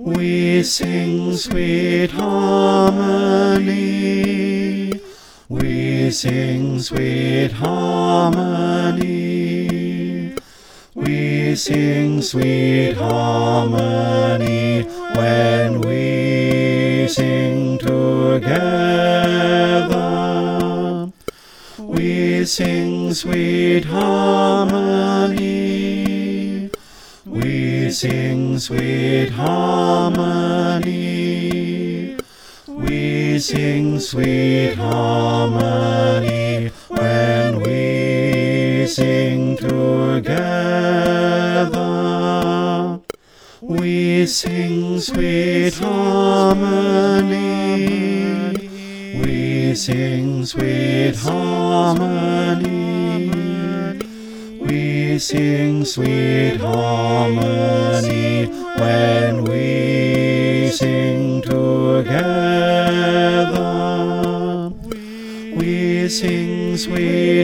We sing sweet harmony. We sing sweet harmony. We sing sweet harmony when we sing together. We sing sweet harmony. We sing sweet harmony. We sing sweet harmony when we sing together. We sing sweet harmony. We sing sweet harmony. We sing sweet harmony when we sing together. We sing sweet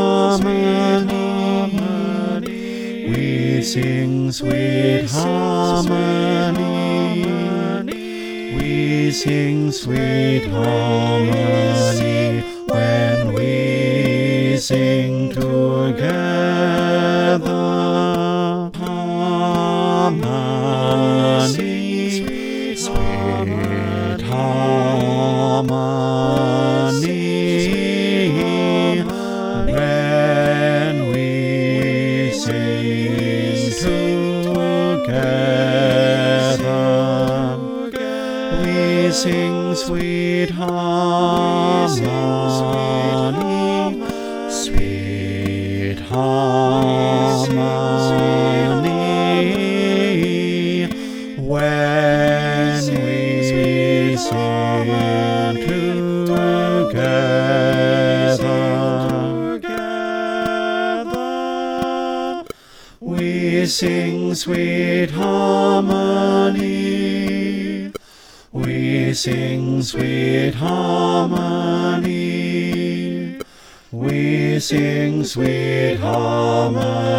harmony. We sing sweet harmony. We sing sweet harmony when we sing together. Harmony, sweet harmony when we sing together. We sing sweet harmony, sweet harmony when we sing together. We sing sweet harmony. We sing sweet harmony. We sing sweet harmony